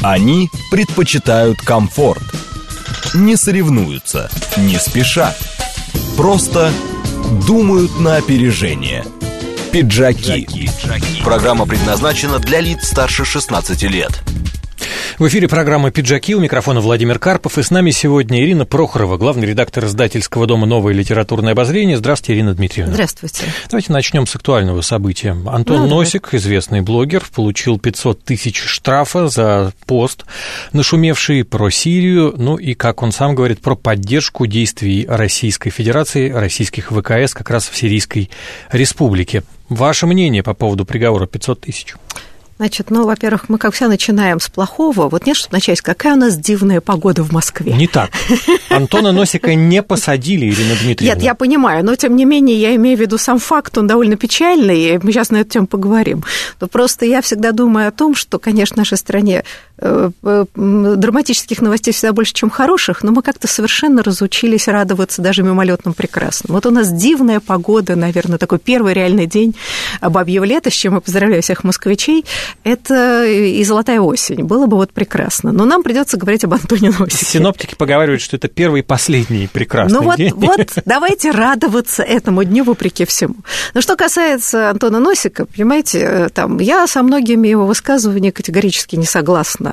Они предпочитают комфорт. Не соревнуются, не спешат. Просто думают на опережение. Пиджаки. Программа предназначена для лиц старше 16 лет. В эфире программа «Пиджаки», у микрофона Владимир Карпов, и с нами сегодня Ирина Прохорова, главный редактор издательского дома «Новое литературное обозрение». Здравствуйте, Ирина Дмитриевна. Здравствуйте. Давайте начнем с актуального события. Антон Носик, известный блогер, получил 500 тысяч штрафа за пост, нашумевший про Сирию, ну и, как он сам говорит, про поддержку действий Российской Федерации, российских ВКС как раз в Сирийской Республике. Ваше мнение по поводу приговора 500 тысяч? Значит, во-первых, мы, как всегда, начинаем с плохого. Вот нет, чтобы начать, какая у нас дивная погода в Москве. Не так. Антона Носика не посадили, Ирина Дмитриевна. Нет, я понимаю, но, тем не менее, я имею в виду сам факт, он довольно печальный, и мы сейчас на эту тему поговорим. Но просто я всегда думаю о том, что, конечно, в нашей стране драматических новостей всегда больше, чем хороших, но мы как-то совершенно разучились радоваться даже мимолетным прекрасным. Вот у нас дивная погода, наверное, такой первый реальный день бабьего лета, с чем я поздравляю всех москвичей. Это и золотая осень. Было бы вот прекрасно. Но нам придется говорить об Антоне Носике. Синоптики поговаривают, что это первый и последний прекрасный день. Вот давайте радоваться этому дню вопреки всему. Но что касается Антона Носика, понимаете, я со многими его высказываниями категорически не согласна.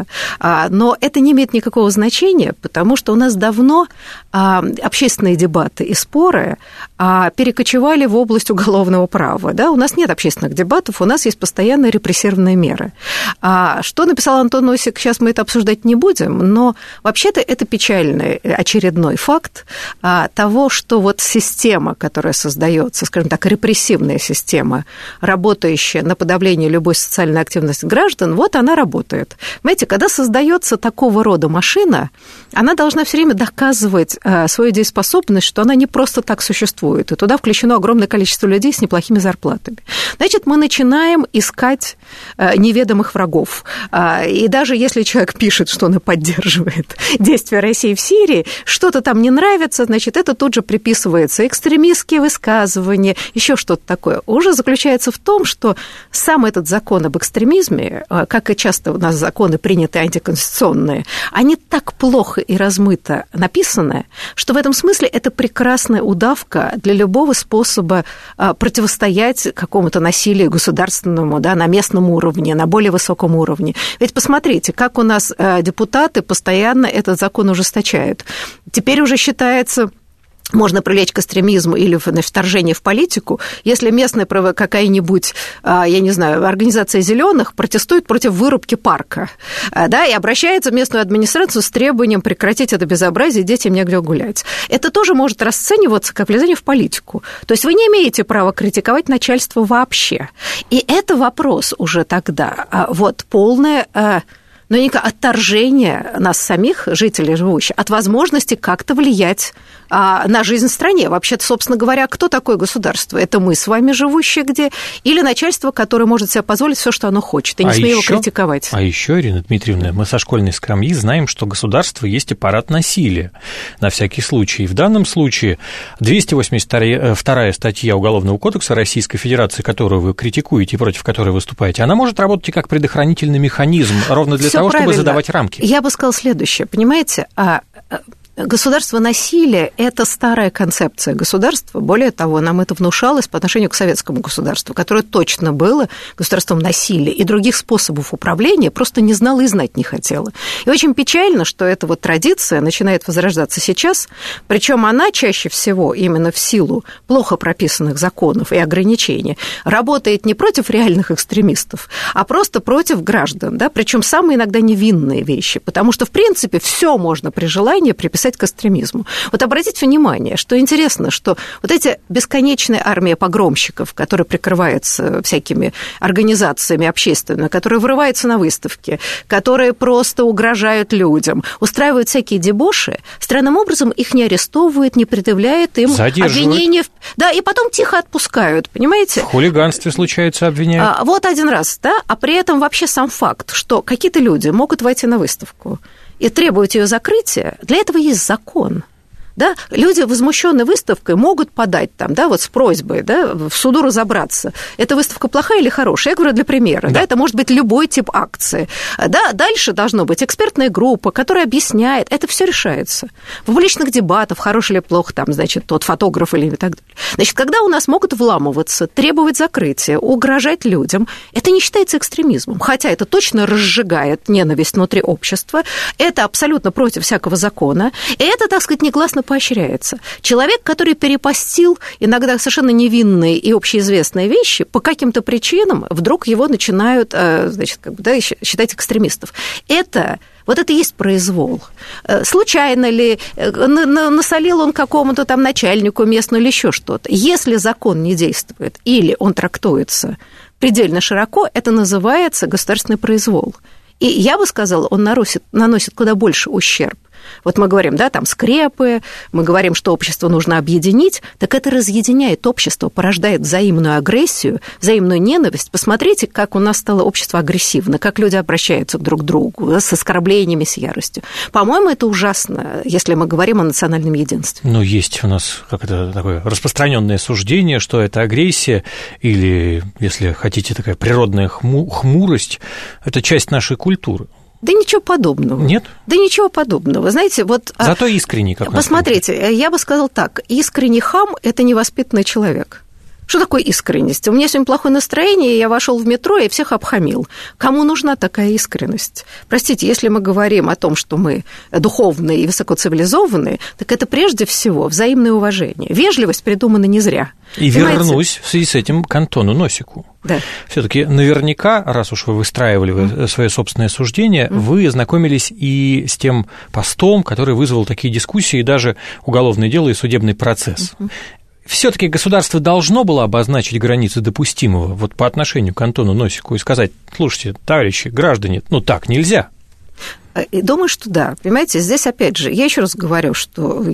Но это не имеет никакого значения, потому что у нас давно общественные дебаты и споры перекочевали в область уголовного права. Да? У нас нет общественных дебатов, у нас есть постоянные репрессивные меры. Что написал Антон Носик, сейчас мы это обсуждать не будем, но вообще-то это печальный очередной факт того, что вот система, которая создается, скажем так, репрессивная система, работающая на подавление любой социальной активности граждан, вот она работает. Понимаете, когда создается такого рода машина, она должна все время доказывать свою дееспособность, что она не просто так существует, и туда включено огромное количество людей с неплохими зарплатами. Значит, мы начинаем искать неведомых врагов. И даже если человек пишет, что он поддерживает действия России в Сирии, что-то там не нравится, значит, это тут же приписывается экстремистские высказывания, еще что-то такое. Уже заключается в том, что сам этот закон об экстремизме, как и часто у нас законы принятые антиконституционные, они так плохо и размыто написаны, что в этом смысле это прекрасная удавка для любого способа противостоять какому-то насилию государственному, да, на местном уровне, на более высоком уровне. Ведь посмотрите, как у нас депутаты постоянно этот закон ужесточают. Теперь уже считается... Можно привлечь к экстремизму или на вторжение в политику, если местная какая-нибудь, я не знаю, организация зеленых протестует против вырубки парка, да, и обращается в местную администрацию с требованием прекратить это безобразие, детям негде гулять. Это тоже может расцениваться как влезание в политику. То есть вы не имеете права критиковать начальство вообще. И это вопрос уже тогда, вот, полное... но некое отторжение нас самих, жителей живущих, от возможности как-то влиять на жизнь в стране. Вообще-то, собственно говоря, кто такое государство? Это мы с вами живущие где? Или начальство, которое может себе позволить все, что оно хочет, и не смею его критиковать? А еще, Ирина Дмитриевна, мы со школьной скамьи знаем, что государство есть аппарат насилия, на всякий случай. И в данном случае 282 статья Уголовного кодекса Российской Федерации, которую вы критикуете и против которой выступаете, она может работать и как предохранительный механизм, ровно для того, чтобы задавать рамки. Я бы сказала следующее. Понимаете, государство насилия – это старая концепция государства. Более того, нам это внушалось по отношению к советскому государству, которое точно было государством насилия, и других способов управления просто не знало и знать не хотело. И очень печально, что эта вот традиция начинает возрождаться сейчас, причем она чаще всего именно в силу плохо прописанных законов и ограничений работает не против реальных экстремистов, а просто против граждан, да? Причем самые иногда невинные вещи, потому что, в принципе, все можно при желании приписать к экстремизму. Вот обратите внимание, что интересно, что вот эти бесконечные армии погромщиков, которые прикрываются всякими организациями общественными, которые врываются на выставки, которые просто угрожают людям, устраивают всякие дебоши, странным образом их не арестовывают, не предъявляют им обвинения. Да, и потом тихо отпускают, понимаете? В хулиганстве случается обвиняют. Вот один раз, да, а при этом вообще сам факт, что какие-то люди могут войти на выставку и требовать ее закрытия, для этого есть закон. Да? Люди, возмущенные выставкой, могут подать там, да, вот с просьбой, да, в суду разобраться, эта выставка плохая или хорошая. Я говорю для примера, да, это может быть любой тип акции. Да, дальше должна быть экспертная группа, которая объясняет, это все решается. В публичных дебатах, хороший или плохо, там, значит, тот фотограф или так далее. Значит, когда у нас могут вламываться, требовать закрытия, угрожать людям, это не считается экстремизмом, хотя это точно разжигает ненависть внутри общества, это абсолютно против всякого закона, и это, так сказать, негласно поощряется. Человек, который перепостил иногда совершенно невинные и общеизвестные вещи, по каким-то причинам вдруг его начинают, значит, как бы, да, считать экстремистов. Вот это и есть произвол. Случайно ли, насолил он какому-то там начальнику местному или еще что-то. Если закон не действует или он трактуется предельно широко, это называется государственный произвол. И я бы сказала, он наносит куда больше ущерб. Вот мы говорим, да, там скрепы, мы говорим, что общество нужно объединить, так это разъединяет общество, порождает взаимную агрессию, взаимную ненависть. Посмотрите, как у нас стало общество агрессивно, как люди обращаются друг к другу, да, с оскорблениями, с яростью. По-моему, это ужасно, если мы говорим о национальном единстве. Ну, есть у нас такое распространенное суждение, что это агрессия или, если хотите, такая природная хмурость, это часть нашей культуры. Да ничего подобного. Нет? Да ничего подобного. Знаете, вот... Зато искренний, как посмотрите, я бы сказала так. Искренний хам – это невоспитанный человек. Что такое искренность? У меня сегодня плохое настроение, я вошел в метро и всех обхамил. Кому нужна такая искренность? Простите, если мы говорим о том, что мы духовные и высокоцивилизованные, так это прежде всего взаимное уважение. Вежливость придумана не зря. И вернусь в связи с этим к Антону Носику. Да. Все-таки наверняка, раз уж вы выстраивали свое собственное суждение, вы ознакомились и с тем постом, который вызвал такие дискуссии, и даже уголовное дело и судебный процесс. Все-таки государство должно было обозначить границы допустимого вот по отношению к Антону Носику и сказать: слушайте, товарищи, граждане, ну так нельзя. И думаю, что да. Понимаете, здесь, опять же, я еще раз говорю, что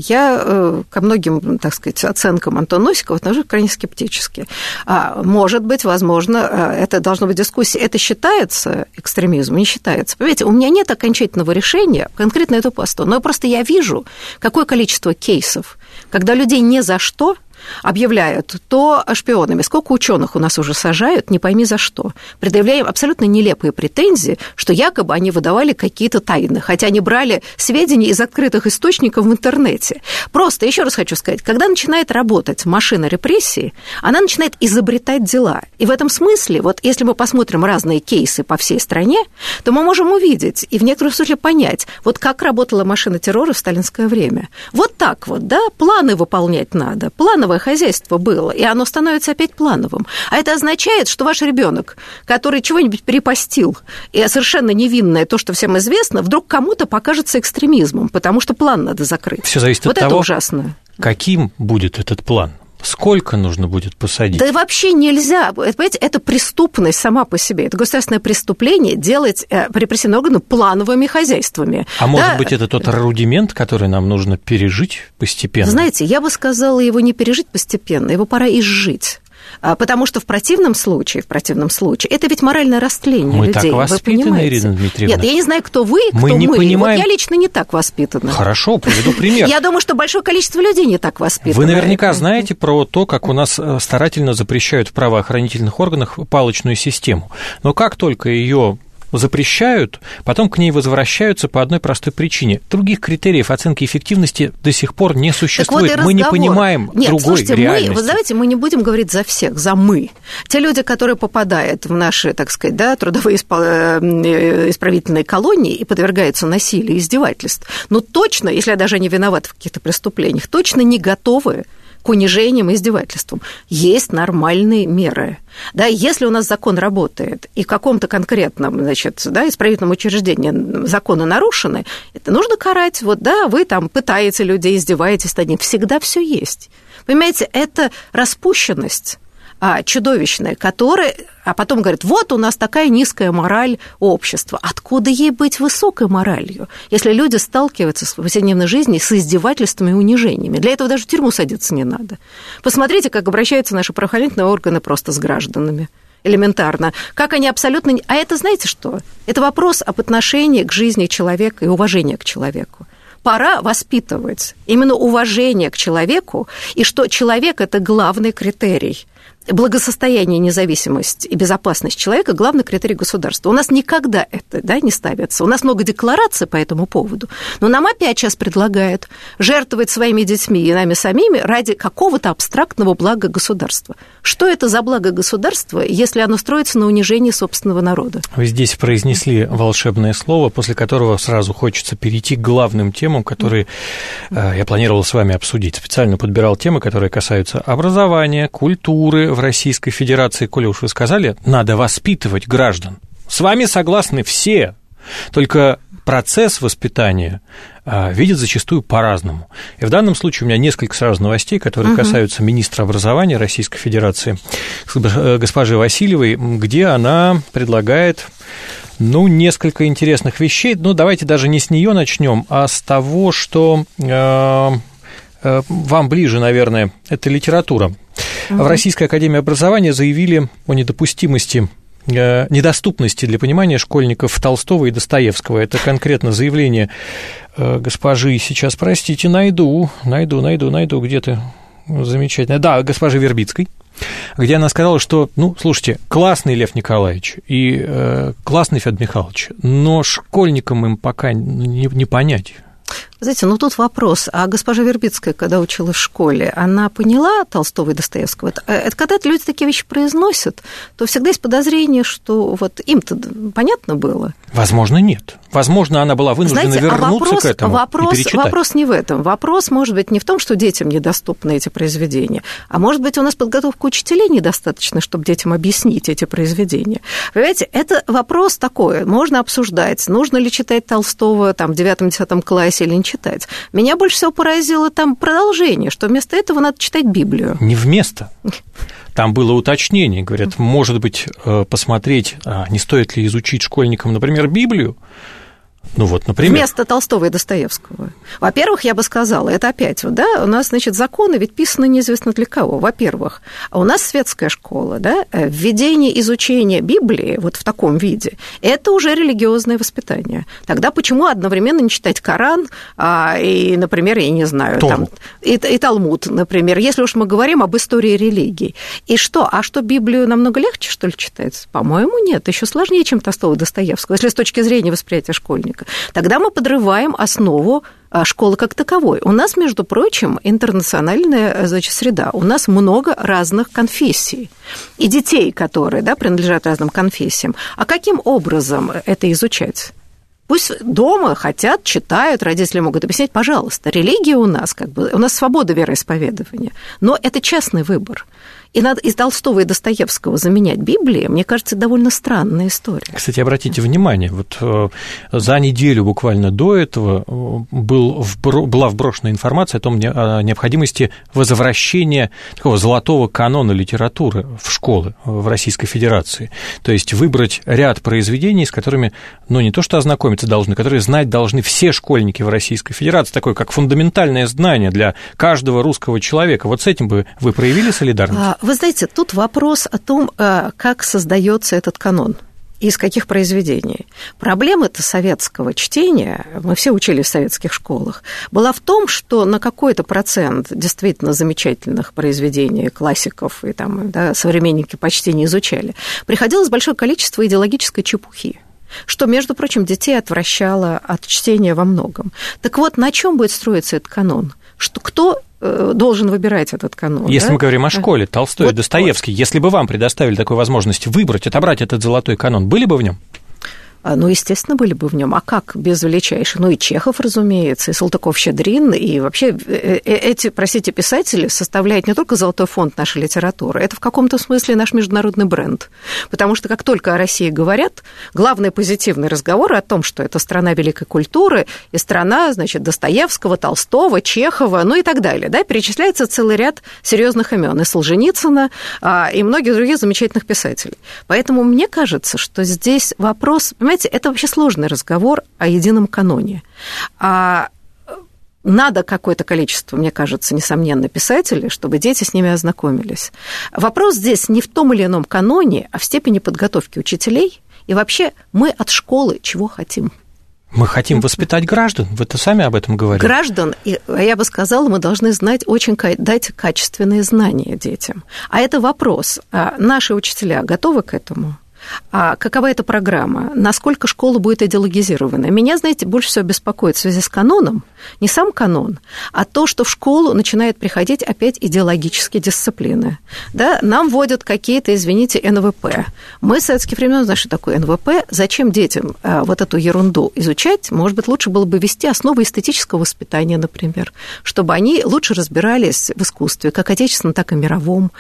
я ко многим, так сказать, оценкам Антона Носикова отношусь крайне скептически. Может быть, возможно, это должна быть дискуссия. Это считается экстремизмом? Не считается. Понимаете, у меня нет окончательного решения конкретно эту посту, но просто я вижу, какое количество кейсов, когда людей ни за что объявляют то шпионами. Сколько ученых у нас уже сажают, не пойми за что. Предъявляем абсолютно нелепые претензии, что якобы они выдавали какие-то тайны, хотя они брали сведения из открытых источников в интернете. Просто, еще раз хочу сказать, когда начинает работать машина репрессии, она начинает изобретать дела. И в этом смысле, вот если мы посмотрим разные кейсы по всей стране, то мы можем увидеть и в некотором смысле понять, вот как работала машина террора в сталинское время. Вот так вот, да, планы выполнять надо, плановое хозяйство было, и оно становится опять плановым. А это означает, что ваш ребенок, который чего-нибудь перепостил, и совершенно невинное, то, что всем известно, вдруг кому-то покажется экстремизмом, потому что план надо закрыть. Все зависит вот от это того, ужасно. Каким будет этот план. Сколько нужно будет посадить? Да вообще нельзя. Понимаете, это преступность сама по себе. Это государственное преступление делать репрессивные органы плановыми хозяйствами. А может быть, это тот рудимент, который нам нужно пережить постепенно? Знаете, я бы сказала, его не пережить постепенно, его пора изжить. Потому что в противном случае, это ведь моральное растление мы людей. Мы так воспитаны, Ирина Дмитриевна. Нет, я не знаю, кто вы, кто мы. Не понимаем... Вот я лично не так воспитана. Хорошо, приведу пример. Я думаю, что большое количество людей не так воспитано. Вы наверняка знаете про то, как у нас старательно запрещают в правоохранительных органах палочную систему. Но как только ее запрещают, потом к ней возвращаются по одной простой причине. Других критериев оценки эффективности до сих пор не существует. Вот мы не понимаем другой реальности. Вы знаете, мы не будем говорить за всех, за мы. Те люди, которые попадают в наши, так сказать, да, трудовые исправительные колонии и подвергаются насилию и издевательств, но точно, если даже они виноваты в каких-то преступлениях, точно не готовы к унижениям и издевательствам. Есть нормальные меры. Да, если у нас закон работает, и в каком-то конкретном, значит, да, исправительном учреждении законы нарушены, это нужно карать. Вот, да, вы там пытаете людей, издеваетесь над ним. Всегда все есть. Понимаете, это распущенность чудовищная, которая... А потом говорят, вот у нас такая низкая мораль общества. Откуда ей быть высокой моралью, если люди сталкиваются в повседневной жизни с издевательствами и унижениями? Для этого даже в тюрьму садиться не надо. Посмотрите, как обращаются наши правоохранительные органы просто с гражданами. Элементарно. Как они абсолютно... А это, знаете что? Это вопрос об отношении к жизни человека и уважении к человеку. пора воспитывать именно уважение к человеку, и что человек – это главный критерий. Благосостояние, независимость и безопасность человека – главный критерий государства. У нас никогда это не ставится. У нас много деклараций по этому поводу, но нам опять сейчас предлагают жертвовать своими детьми и нами самими ради какого-то абстрактного блага государства. Что это за благо государства, если оно строится на унижении собственного народа? Вы здесь произнесли волшебное слово, после которого сразу хочется перейти к главным темам, которые я планировал с вами обсудить. Специально подбирал темы, которые касаются образования, культуры в Российской Федерации. Коли уж вы сказали, надо воспитывать граждан. С вами согласны все, только процесс воспитания видят зачастую по-разному. И в данном случае у меня несколько сразу новостей, которые касаются министра образования Российской Федерации, госпожи Васильевой, где она предлагает несколько интересных вещей. Давайте даже не с нее начнем, а с того, что вам ближе, наверное, это литература. В Российской академии образования заявили о недоступности для понимания школьников Толстого и Достоевского. Это конкретно заявление госпожи, сейчас, простите, найду, где ты, замечательно, да, госпожи Вербицкой, где она сказала, что, слушайте, классный Лев Николаевич и классный Федор Михайлович, но школьникам им пока не понять. Знаете, тут вопрос. А госпожа Вербицкая, когда училась в школе, она поняла Толстого и Достоевского? Это когда люди такие вещи произносят, то всегда есть подозрение, что им-то понятно было. Возможно, нет. Возможно, она была вынуждена вернуться к этому и перечитать. Вопрос не в этом. Вопрос, может быть, не в том, что детям недоступны эти произведения, а может быть, у нас подготовка учителей недостаточна, чтобы детям объяснить эти произведения. Понимаете, это вопрос такой. Можно обсуждать, нужно ли читать Толстого в 9-10 классе или не читать. Меня больше всего поразило там продолжение, что вместо этого надо читать Библию. Не вместо. Там было уточнение, говорят, может быть, посмотреть, не стоит ли изучить школьникам, например, Библию. Например. Вместо Толстого и Достоевского. Во-первых, я бы сказала, это опять, у нас, законы ведь писаны неизвестно для кого. Во-первых, у нас светская школа, введение изучения Библии в таком виде, это уже религиозное воспитание. Тогда почему одновременно не читать Коран и, например, я не знаю, и Талмуд, например, если уж мы говорим об истории религии. И что? А что, Библию намного легче, что ли, читать? По-моему, нет. Еще сложнее, чем Толстого и Достоевского, если с точки зрения восприятия школьника. Тогда мы подрываем основу школы как таковой. У нас, между прочим, интернациональная, среда. У нас много разных конфессий. И детей, которые, принадлежат разным конфессиям. А каким образом это изучать? Пусть дома хотят, читают, родители могут объяснять, пожалуйста, религия у нас, у нас свобода вероисповедования, но это частный выбор. И надо из Толстого и Достоевского заменять Библией, мне кажется, довольно странная история. Кстати, обратите внимание, за неделю буквально до этого была вброшена информация о необходимости возвращения такого золотого канона литературы в школы в Российской Федерации. То есть выбрать ряд произведений, с которыми, не то что ознакомиться должны, которые знать должны все школьники в Российской Федерации, такое как фундаментальное знание для каждого русского человека. С этим бы вы проявили солидарность? Вы знаете, тут вопрос о том, как создается этот канон. Из каких произведений? Проблема-то советского чтения, мы все учились в советских школах, была в том, что на какой-то процент действительно замечательных произведений классиков и современники почти не изучали, приходилось большое количество идеологической чепухи, что, между прочим, детей отвращало от чтения во многом. Так на чем будет строиться этот канон? Кто должен выбирать этот канон? Если мы говорим о школе, Толстой и Достоевский, если бы вам предоставили такую возможность выбрать, отобрать этот золотой канон, были бы в нем? Естественно, были бы в нем. А как без величайших? И Чехов, разумеется, и Салтыков-Щедрин, и вообще эти, писатели составляют не только золотой фонд нашей литературы, это в каком-то смысле наш международный бренд. Потому что как только о России говорят, главный позитивный разговор о том, что это страна великой культуры и страна, Достоевского, Толстого, Чехова, и так далее. Перечисляется целый ряд серьезных имен, и Солженицына, и многих других замечательных писателей. Поэтому мне кажется, что здесь вопрос... Понимаете, это вообще сложный разговор о едином каноне. Надо какое-то количество, мне кажется, несомненно, писателей, чтобы дети с ними ознакомились. Вопрос здесь не в том или ином каноне, а в степени подготовки учителей. И вообще мы от школы чего хотим? Мы хотим воспитать граждан, вы-то сами об этом говорите. Граждан, я бы сказала, мы должны знать, дать качественные знания детям. А это вопрос, наши учителя готовы к этому? А какова эта программа? Насколько школа будет идеологизирована? Меня, знаете, больше всего беспокоит в связи с каноном, не сам канон, а то, что в школу начинают приходить опять идеологические дисциплины. Да? Нам вводят какие-то, извините, НВП. Мы в советские времена знаем, что такое НВП. Зачем детям вот эту ерунду изучать? Может быть, лучше было бы ввести основы эстетического воспитания, например, чтобы они лучше разбирались в искусстве, как отечественном, так и мировом.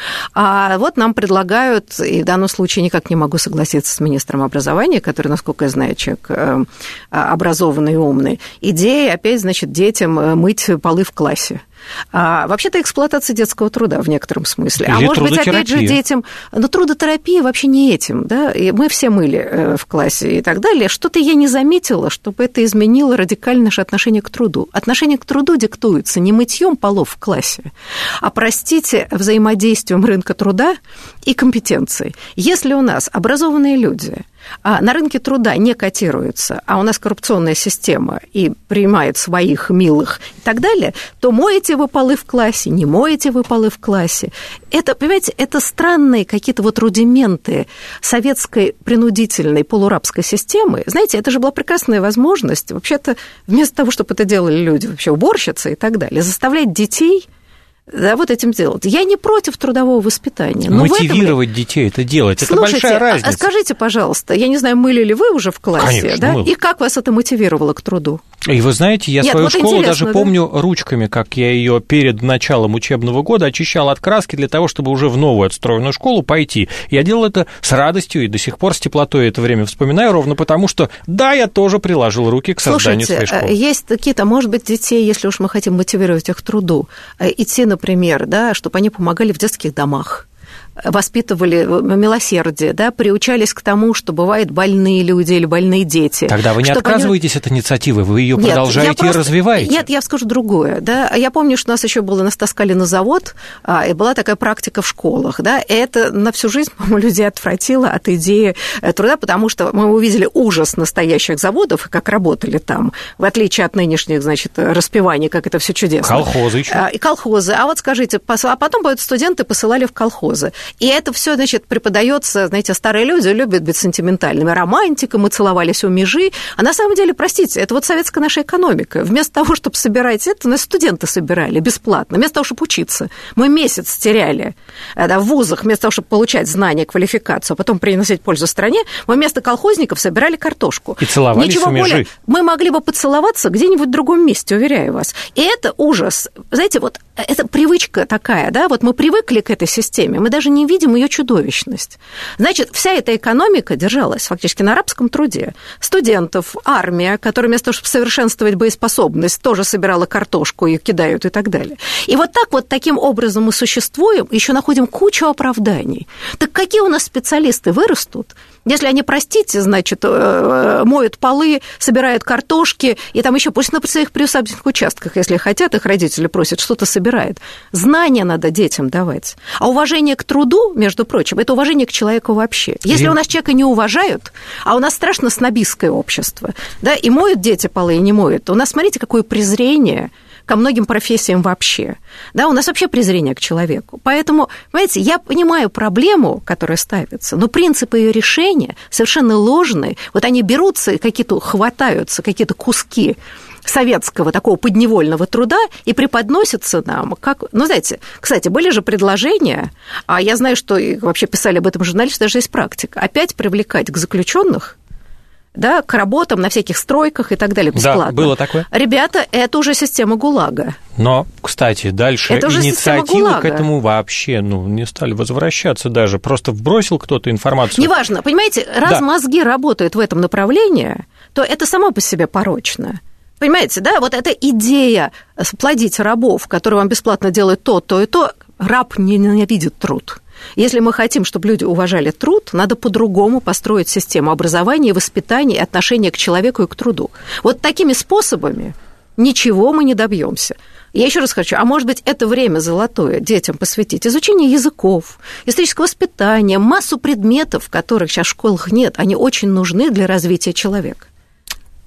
А вот нам предлагают, и в данном случае никак не могу согласиться с министром образования, который, насколько я знаю, человек образованный и умный, идея опять, значит, детям мыть полы в классе. Вообще-то эксплуатация детского труда в некотором смысле. Или может быть, опять же, детям... Но трудотерапия вообще не этим, да? И мы все мыли в классе и так далее. Что-то я не заметила, чтобы это изменило радикально наше отношение к труду. Отношение к труду диктуется не мытьем полов в классе, а, простите, взаимодействием рынка труда и компетенций. Если у нас образованные люди на рынке труда не котируются, а у нас коррупционная система и принимает своих милых и так далее, то моете вы полы в классе, не моете вы полы в классе. Это, понимаете, это странные какие-то вот рудименты советской принудительной полурабской системы. Знаете, это же была прекрасная возможность, вообще-то, вместо того, чтобы это делали люди, вообще уборщицы и так далее, заставлять детей... Да, вот этим делать. Я не против трудового воспитания. Но мотивировать детей это делать, это большая разница. Скажите, пожалуйста, я не знаю, мыли ли вы уже в классе, конечно, да? Мыл. И как вас это мотивировало к труду? И вы знаете, я свою школу даже помню ручками, как я ее перед началом учебного года очищал от краски для того, чтобы уже в новую отстроенную школу пойти. Я делал это с радостью и до сих пор с теплотой это время вспоминаю, ровно потому что, да, я тоже приложил руки к созданию своей школы. Есть какие-то, может быть, детей, если уж мы хотим мотивировать их к труду, идти, например, да, чтобы они помогали в детских домах, воспитывали милосердие, да, приучались к тому, что бывают больные люди или больные дети. Тогда вы не отказываетесь от инициативы, вы ее продолжаете и развиваете. Нет, я скажу другое. Да. Я помню, что нас еще было, нас таскали на завод, и была такая практика в школах. Да, и это на всю жизнь, по-моему, людей отвратило от идеи труда, потому что мы увидели ужас настоящих заводов, как работали там, в отличие от нынешних, значит, распеваний, как это все чудесно. Колхозы еще. И колхозы. А вот скажите, а потом студенты посылали в колхозы. И это все, значит, преподается, знаете, старые люди любят быть сентиментальными. Романтика, мы целовались у межи. А на самом деле, простите, это вот советская наша экономика. Вместо того, чтобы собирать это, нас студенты собирали бесплатно. Вместо того, чтобы учиться. Мы месяц теряли в вузах, вместо того, чтобы получать знания, квалификацию, а потом приносить пользу стране, мы вместо колхозников собирали картошку. И целовались у межи. Более, мы могли бы поцеловаться где-нибудь в другом месте, уверяю вас. И это ужас. Знаете, вот это привычка такая, да, вот мы привыкли к этой системе, мы даже не видим ее чудовищность. Значит, вся эта экономика держалась фактически на рабском труде. Студентов, армия, которая вместо того, чтобы совершенствовать боеспособность, тоже собирала картошку, ее кидают и так далее. И вот так вот таким образом мы существуем, еще находим кучу оправданий. Так какие у нас специалисты вырастут, если они, простите, значит, моют полы, собирают картошки, и там еще пусть на своих приусадебных участках, если хотят, их родители просят, что-то собирают. Знания надо детям давать. А уважение к труду, между прочим, это уважение к человеку вообще. Если у нас человека не уважают, а у нас страшно снобистское общество, да, и моют дети полы, и не моют, то у нас, смотрите, какое презрение ко многим профессиям вообще. Да, у нас вообще презрение к человеку. Поэтому, понимаете, я понимаю проблему, которая ставится, но принципы ее решения совершенно ложные. Вот они берутся, какие-то хватаются, какие-то куски советского такого подневольного труда и преподносятся нам как... Ну, знаете, кстати, были же предложения, а я знаю, что вообще писали об этом журналисты, даже есть практика, опять привлекать к заключенных, да, к работам на всяких стройках и так далее бесплатно. Да, было такое. Ребята, это уже система ГУЛАГа. Но, кстати, дальше инициативы к этому вообще не стали возвращаться даже. Просто вбросил кто-то информацию. Неважно, понимаете, раз мозги работают в этом направлении, то это само по себе порочно. Понимаете, да, вот эта идея плодить рабов, которые вам бесплатно делают то и то, раб не ненавидит труд. Если мы хотим, чтобы люди уважали труд, надо по-другому построить систему образования, воспитания и отношения к человеку и к труду. Вот такими способами ничего мы не добьемся. Я еще раз хочу, а может быть, это время золотое детям посвятить изучению языков, исторического воспитания, массу предметов, которых сейчас в школах нет, они очень нужны для развития человека.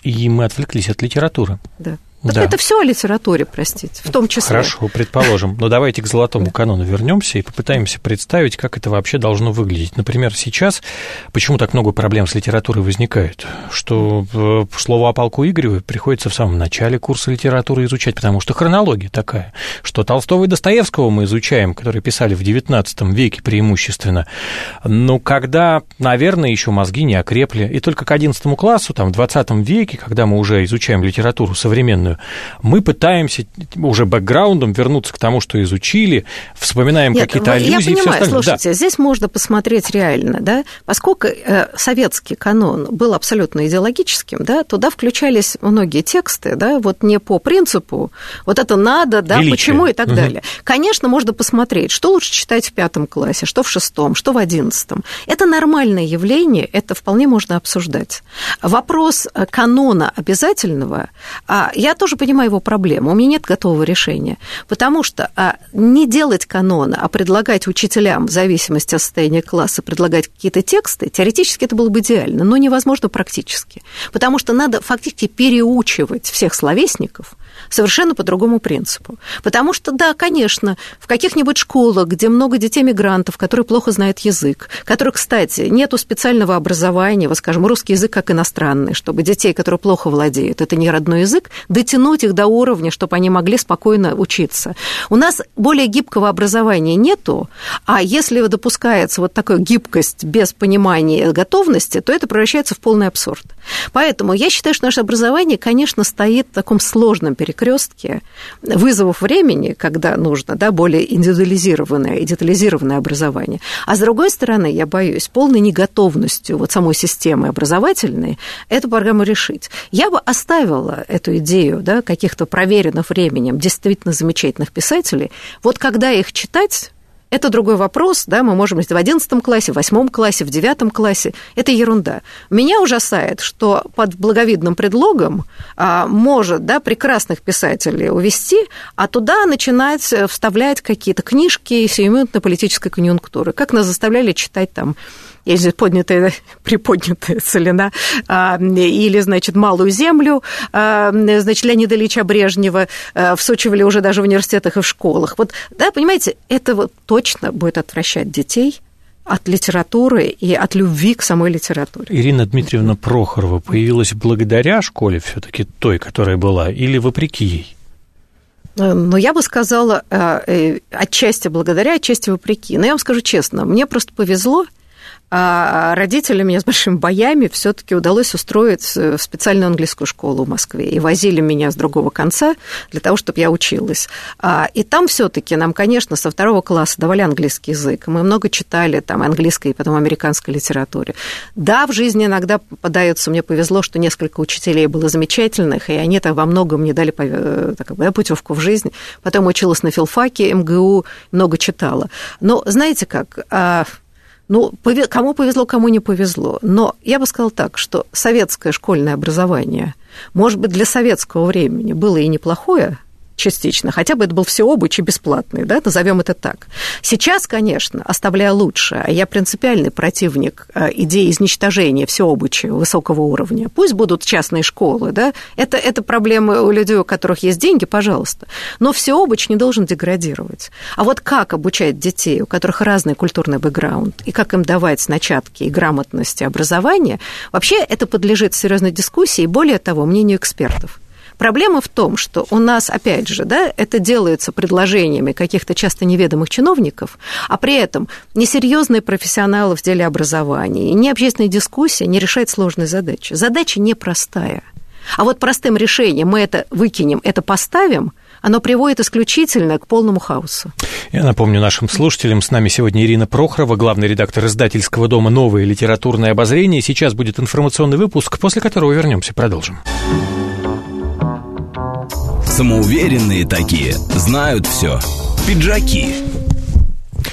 И мы отвлеклись от литературы. Да. Так это все о литературе, простите, в том числе. Хорошо, предположим. Но давайте к золотому канону вернемся и попытаемся представить, как это вообще должно выглядеть. Например, сейчас почему так много проблем с литературой возникает? Что слово о полку Игореве приходится в самом начале курса литературы изучать, потому что хронология такая, что Толстого и Достоевского мы изучаем, которые писали в XIX веке преимущественно, но когда, наверное, еще мозги не окрепли, и только к 11 классу, там, в 20 веке, когда мы уже изучаем литературу современную, мы пытаемся уже бэкграундом вернуться к тому, что изучили, вспоминаем какие-то аллюзии. Я понимаю, и все остальное. Слушайте, здесь можно посмотреть реально, да, поскольку советский канон был абсолютно идеологическим, да, туда включались многие тексты, да, вот не по принципу, вот это надо, да, величие. Почему и так далее. Конечно, можно посмотреть, что лучше читать в 5 классе, что в 6, что в 11. Это нормальное явление, это вполне можно обсуждать. Вопрос канона обязательного, я тоже понимаю его проблему, у меня нет готового решения, потому что не делать канона, а предлагать учителям в зависимости от состояния класса, предлагать какие-то тексты, теоретически это было бы идеально, но невозможно практически, потому что надо фактически переучивать всех словесников совершенно по другому принципу. Потому что, да, конечно, в каких-нибудь школах, где много детей-мигрантов, которые плохо знают язык, которых, кстати, нету специального образования, вот, скажем, русский язык как иностранный, чтобы детей, которые плохо владеют, это не родной язык, дотянуть их до уровня, чтобы они могли спокойно учиться. У нас более гибкого образования нету, а если допускается вот такая гибкость без понимания и готовности, то это превращается в полный абсурд. Поэтому я считаю, что наше образование, конечно, стоит в таком сложном перекрестке вызовов времени, когда нужно, да, более индивидуализированное и детализированное образование. А с другой стороны, я боюсь, полной неготовностью вот самой системы образовательной эту программу решить. Я бы оставила эту идею, да, каких-то проверенных временем действительно замечательных писателей. Вот когда их читать, это другой вопрос, да, мы можем в 11 классе, в 8 классе, в 9 классе, это ерунда. Меня ужасает, что под благовидным предлогом может, да, прекрасных писателей увести, а туда начинать вставлять какие-то книжки сиюминутной политической конъюнктуры, как нас заставляли читать там, если приподнятая целина, или, значит, «Малую землю», значит, Леонида Ильича Брежнева всучивали уже даже в университетах и в школах. Вот, да, понимаете, это вот точно будет отвращать детей от литературы и от любви к самой литературе. Ирина Дмитриевна Прохорова появилась благодаря школе все-таки той, которая была, или вопреки ей? Но я бы сказала, отчасти благодаря, отчасти вопреки. Но я вам скажу честно, мне просто повезло, а родителям меня с большими боями все-таки удалось устроить в специальную английскую школу в Москве. И возили меня с другого конца для того, чтобы я училась. И там все-таки нам, конечно, со 2 класса давали английский язык. Мы много читали там английской и потом американской литературе. Да, в жизни иногда попадаются, мне повезло, что несколько учителей было замечательных, и они во многом мне дали путевку в жизнь. Потом училась на филфаке, МГУ, много читала. Но знаете как... кому повезло, кому не повезло. Но я бы сказала так, что советское школьное образование, может быть, для советского времени было и неплохое, частично, хотя бы это был всеобучий бесплатный, да, назовем это так. Сейчас, конечно, оставляя лучше, а я принципиальный противник идеи изничтожения всеобучия высокого уровня. Пусть будут частные школы, да, это проблемы у людей, у которых есть деньги, пожалуйста, но всеобуч не должен деградировать. А вот как обучать детей, у которых разный культурный бэкграунд, и как им давать начатки и грамотности образования, вообще это подлежит серьезной дискуссии и, более того, мнению экспертов. Проблема в том, что у нас, опять же, да, это делается предложениями каких-то часто неведомых чиновников, а при этом несерьезные профессионалы в деле образования и необщественная дискуссия не решает сложные задачи. Задача непростая. А вот простым решением мы это выкинем, это поставим, оно приводит исключительно к полному хаосу. Я напомню нашим слушателям, с нами сегодня Ирина Прохорова, главный редактор издательского дома «Новое литературное обозрение». Сейчас будет информационный выпуск, после которого вернемся, продолжим. Самоуверенные такие, знают все. Пиджаки.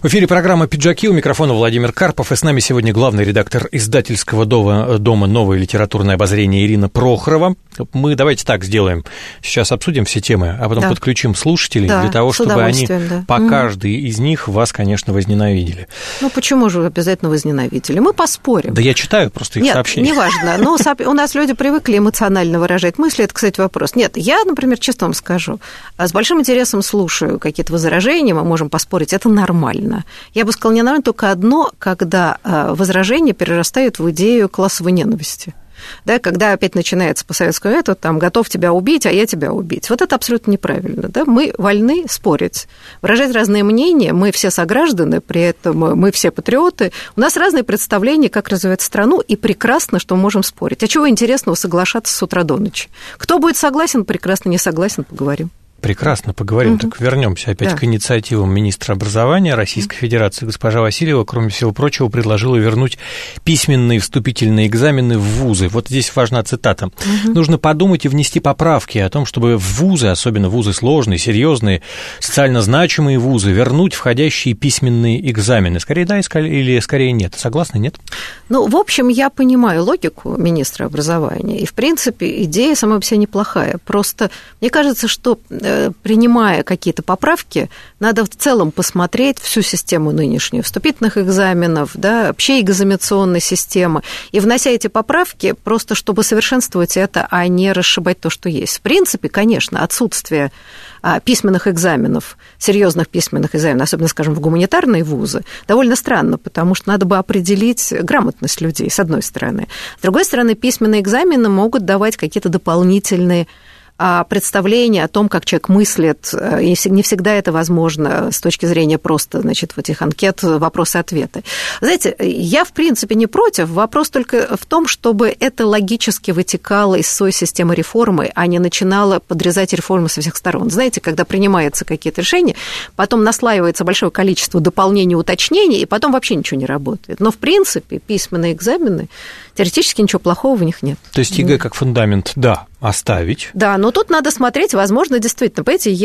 В эфире программа «Пиджаки», у микрофона Владимир Карпов, и с нами сегодня главный редактор издательского дома «Новое литературное обозрение» Ирина Прохорова. Мы давайте так сделаем. Сейчас обсудим все темы, а потом подключим слушателей для того, чтобы они по каждой из них вас, конечно, возненавидели. Ну, почему же обязательно возненавидели? Мы поспорим. Да я читаю просто их сообщения. Нет, неважно. Но у нас люди привыкли эмоционально выражать мысли. Это, кстати, вопрос. Нет, я, например, честно вам скажу, с большим интересом слушаю какие-то возражения, мы можем поспорить, это нормально. Я бы сказала, не нормально только одно, когда возражение перерастает в идею классовой ненависти. Да, когда опять начинается по советскому эту, там, готов тебя убить, а я тебя убить. Вот это абсолютно неправильно. Да? Мы вольны спорить, выражать разные мнения, мы все сограждане, при этом мы все патриоты, у нас разные представления, как развивать страну, и прекрасно, что мы можем спорить. А чего интересного соглашаться с утра до ночи? Кто будет согласен, прекрасно, не согласен, поговорим. Прекрасно, поговорим. Так вернемся опять к инициативам министра образования Российской Федерации. Госпожа Васильева, кроме всего прочего, предложила вернуть письменные вступительные экзамены в вузы. Вот здесь важна цитата. Нужно подумать и внести поправки о том, чтобы в вузы, особенно вузы сложные, серьезные, социально значимые вузы, вернуть входящие письменные экзамены. Скорее да или скорее нет? Согласны, нет? Ну, в общем, я понимаю логику министра образования. И, в принципе, идея сама по себе неплохая. Просто мне кажется, что принимая какие-то поправки, надо в целом посмотреть всю систему нынешнюю, вступительных экзаменов, да, общеэкзаменационной системы, и внося эти поправки, просто чтобы совершенствовать это, а не расшибать то, что есть. В принципе, конечно, отсутствие письменных экзаменов, серьезных письменных экзаменов, особенно, скажем, в гуманитарные вузы, довольно странно, потому что надо бы определить грамотность людей, с одной стороны. С другой стороны, письменные экзамены могут давать какие-то дополнительные представление о том, как человек мыслит, и не всегда это возможно с точки зрения просто, значит, вот этих анкет, вопросы-ответы. Знаете, я, в принципе, не против, вопрос только в том, чтобы это логически вытекало из своей системы реформы, а не начинало подрезать реформы со всех сторон. Знаете, когда принимаются какие-то решения, потом наслаивается большое количество дополнений, уточнений, и потом вообще ничего не работает. Но, в принципе, письменные экзамены, теоретически ничего плохого в них нет. То есть ЕГЭ как фундамент, да, оставить. Да, но тут надо смотреть, возможно, действительно, понимаете,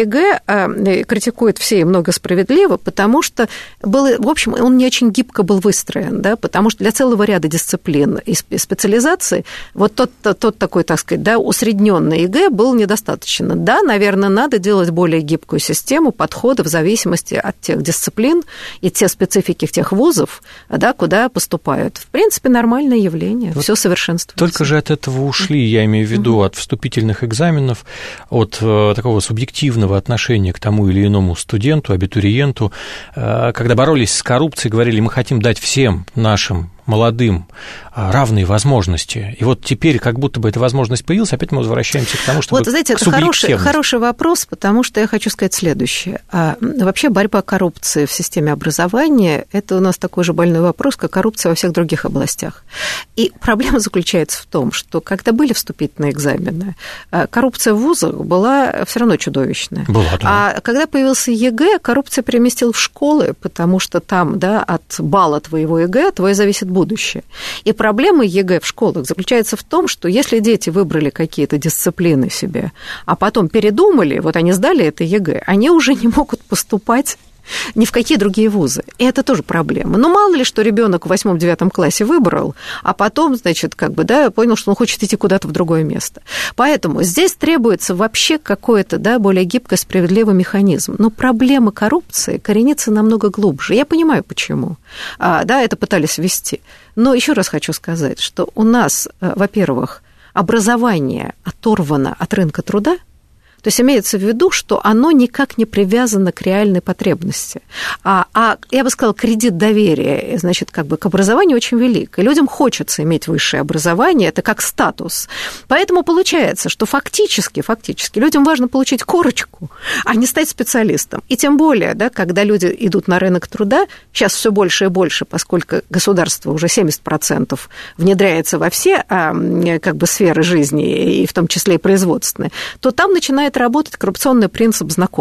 ЕГЭ критикует все и много справедливо, потому что в общем, он не очень гибко был выстроен, да, потому что для целого ряда дисциплин и специализаций вот тот такой, так сказать, да, усредненный ЕГЭ был недостаточно. Да, наверное, надо делать более гибкую систему подхода в зависимости от тех дисциплин и тех специфики тех вузов, да, куда поступают. В принципе, нормальное явление, вот все совершенствуется. Только же от этого ушли, я имею в виду, от вступительных экзаменов, от такого субъективного отношения к тому или иному студенту, абитуриенту, когда боролись с коррупцией, говорили, мы хотим дать всем нашим молодым равные возможности. И вот теперь, как будто бы эта возможность появилась, опять мы возвращаемся к тому, чтобы... Вот, знаете, это хороший вопрос, потому что я хочу сказать следующее. Вообще борьба коррупции в системе образования – это у нас такой же больной вопрос, как коррупция во всех других областях. И проблема заключается в том, что когда были вступительные экзамены, коррупция в вузах была все равно чудовищная. Была, да. А когда появился ЕГЭ, коррупция переместилась в школы, потому что там, да, от балла твоего ЕГЭ твое зависит будущее. И проблема ЕГЭ в школах заключается в том, что если дети выбрали какие-то дисциплины себе, а потом передумали, вот они сдали это ЕГЭ, они уже не могут поступать ни в какие другие вузы. И это тоже проблема. Но мало ли, что ребенок в 8-9 классе выбрал, а потом, значит, как бы, да, понял, что он хочет идти куда-то в другое место. Поэтому здесь требуется вообще какой-то, да, более гибкий, справедливый механизм. Но проблема коррупции коренится намного глубже. Я понимаю, почему. Да, это пытались ввести. Но еще раз хочу сказать, что у нас, во-первых, образование оторвано от рынка труда. То есть имеется в виду, что оно никак не привязано к реальной потребности. А я бы сказала, кредит доверия, значит, как бы к образованию очень велик. И людям хочется иметь высшее образование, это как статус. Поэтому получается, что фактически людям важно получить корочку, а не стать специалистом. И тем более, да, когда люди идут на рынок труда, сейчас все больше и больше, поскольку государство уже 70% внедряется во все как бы сферы жизни, и в том числе и производственные, то там начинает работать коррупционный принцип знакомств.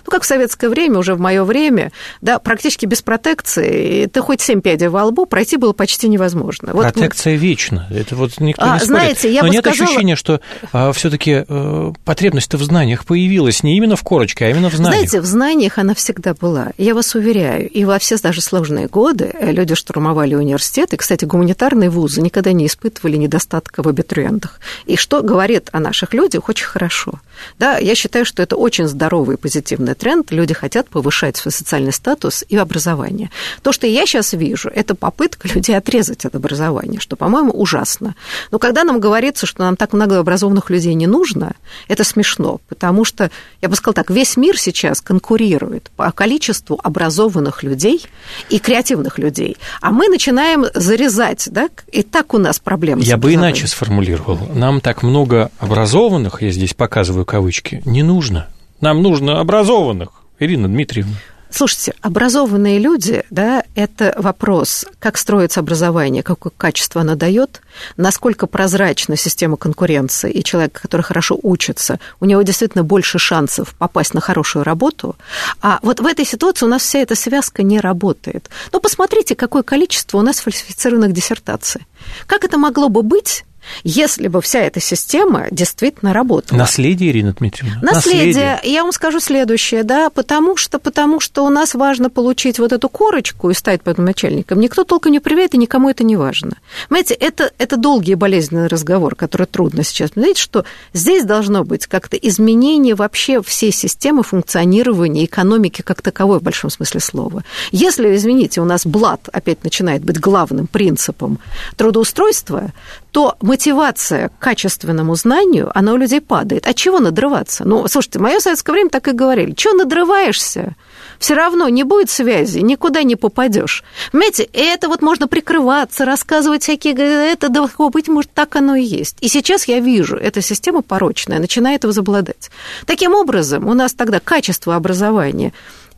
Ну, как в советское время, уже в мое время, да, практически без протекции, ты хоть 7 пядей во лбу, пройти было почти невозможно. Протекция вечна, это вот никто не спорит. Знаете, я но бы нет ощущения, что все-таки потребность-то в знаниях появилась не именно в корочке, а именно в знаниях. Знаете, в знаниях она всегда была. Я вас уверяю, и во все даже сложные годы люди штурмовали университеты. Кстати, гуманитарные вузы никогда не испытывали недостатка в абитуриентах. И что говорит о наших людях очень хорошо. Да, я считаю, что это очень здоровый и позитивный тренд. Люди хотят повышать свой социальный статус и образование. То, что я сейчас вижу, это попытка людей отрезать от образования, что, по-моему, ужасно. Но когда нам говорится, что нам так много образованных людей не нужно, это смешно, потому что, я бы сказала так, весь мир сейчас конкурирует по количеству образованных людей и креативных людей, а мы начинаем зарезать, да, и так у нас проблемы с Я бы образованием. иначе сформулировал. Нам так много образованных, я здесь показываю кавычки, не нужно. Нам нужно образованных, Ирина Дмитриевна. Слушайте, образованные люди, да, это вопрос, как строится образование, какое качество оно дает, насколько прозрачна система конкуренции, и человек, который хорошо учится, у него действительно больше шансов попасть на хорошую работу. А вот в этой ситуации у нас вся эта связка не работает. Ну, посмотрите, какое количество у нас фальсифицированных диссертаций. Как это могло бы быть, если бы вся эта система действительно работала? Наследие, Ирина Дмитриевна. Наследие. Я вам скажу следующее, да, потому что у нас важно получить вот эту корочку и стать потом начальником. Никто толком не проверяет, и никому это не важно. Понимаете, это долгий и болезненный разговор, который трудно сейчас. Знаете, что здесь должно быть как-то изменение вообще всей системы функционирования экономики как таковой в большом смысле слова. Если, извините, у нас блат опять начинает быть главным принципом трудоустройства, то мотивация к качественному знанию, она у людей падает. От чего надрываться? Ну, слушайте, в моё советское время так и говорили. Чего надрываешься? Все равно не будет связи, никуда не попадешь. Понимаете, это вот можно прикрываться, рассказывать всякие, это, да, быть может, так оно и есть. И сейчас я вижу, эта система порочная начинает возобладать. Таким образом, у нас тогда качество образования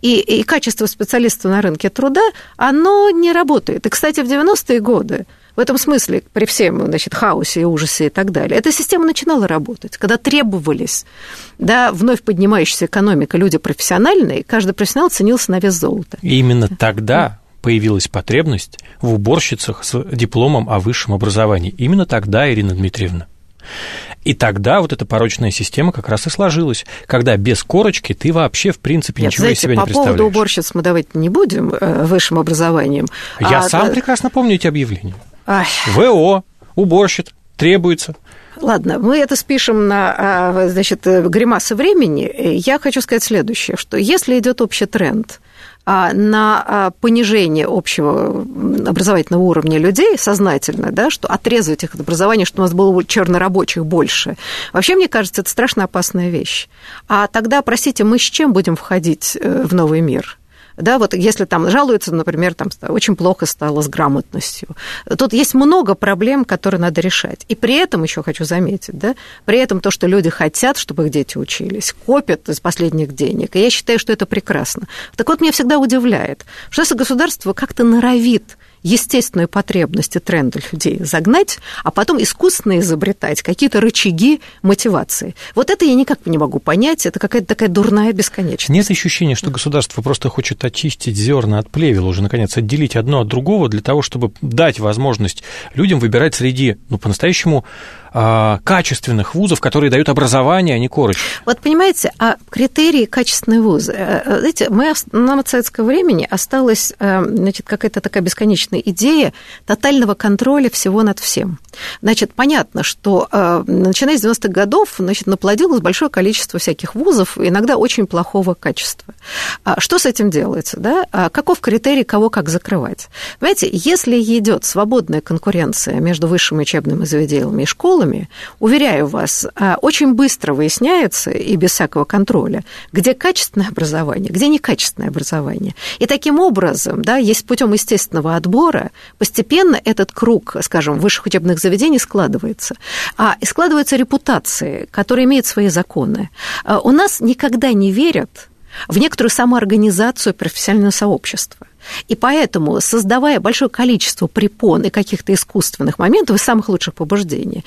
и качество специалистов на рынке труда, оно не работает. И, кстати, в 90-е годы, в этом смысле, при всем, значит, хаосе и ужасе и так далее, эта система начинала работать, когда требовались, да, вновь поднимающаяся экономика, люди профессиональные, каждый профессионал ценился на вес золота. И именно тогда появилась потребность в уборщицах с дипломом о высшем образовании. Именно тогда, Ирина Дмитриевна. И тогда вот эта порочная система как раз и сложилась, когда без корочки ты вообще, в принципе, ничего из себя не представляешь. По поводу уборщиц мы давать не будем высшим образованием. Я сам прекрасно помню эти объявления. ВО, уборщиц, требуется. Ладно, мы это спишем на, значит, гримасы времени. Я хочу сказать следующее, что если идет общий тренд на понижение общего образовательного уровня людей сознательно, да, что отрезать их от образования, что у нас было чернорабочих больше. Вообще, мне кажется, это страшно опасная вещь. А тогда, простите, мы с чем будем входить в новый мир? Да, вот если там жалуются, например, там очень плохо стало с грамотностью. Тут есть много проблем, которые надо решать. И при этом, еще хочу заметить, да, при этом то, что люди хотят, чтобы их дети учились, копят из последних денег. И я считаю, что это прекрасно. Так вот, меня всегда удивляет, что если государство как-то норовит естественную потребность и тренды людей загнать, а потом искусственно изобретать какие-то рычаги мотивации. Вот это я никак не могу понять, это какая-то такая дурная бесконечность. Нет ощущения, что государство просто хочет очистить зерна от плевел, уже, наконец, отделить одно от другого для того, чтобы дать возможность людям выбирать среди, ну, по-настоящему качественных вузов, которые дают образование, а не корочку. Вот понимаете, а критерии качественные вузы, знаете, нам от советского времени осталась, значит, какая-то такая бесконечная идея тотального контроля всего над всем. Значит, понятно, что начиная с 90-х годов, значит, наплодилось большое количество всяких вузов, иногда очень плохого качества. Что с этим делается, да? Каков критерий, кого как закрывать? Понимаете, если идет свободная конкуренция между высшими учебными заведениями и школами, уверяю вас, очень быстро выясняется, и без всякого контроля, где качественное образование, где некачественное образование. И таким образом, да, есть путем естественного отбора, постепенно этот круг, скажем, высших учебных заведений складывается. И складываются репутации, которые имеют свои законы. У нас никогда не верят в некоторую самоорганизацию профессионального сообщества. И поэтому, создавая большое количество препон и каких-то искусственных моментов из самых лучших побуждений,